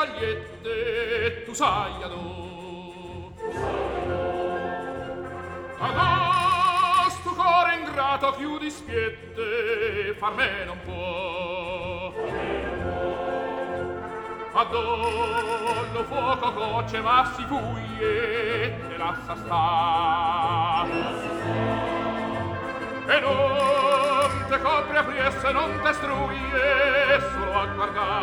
scagliette tu sai adò. Agosto core ingrato chiudi spiette far me non può. Adollo fuoco coce ma si fuglie e lascia sta. E non te copri a priesse non te struie solo a guardare.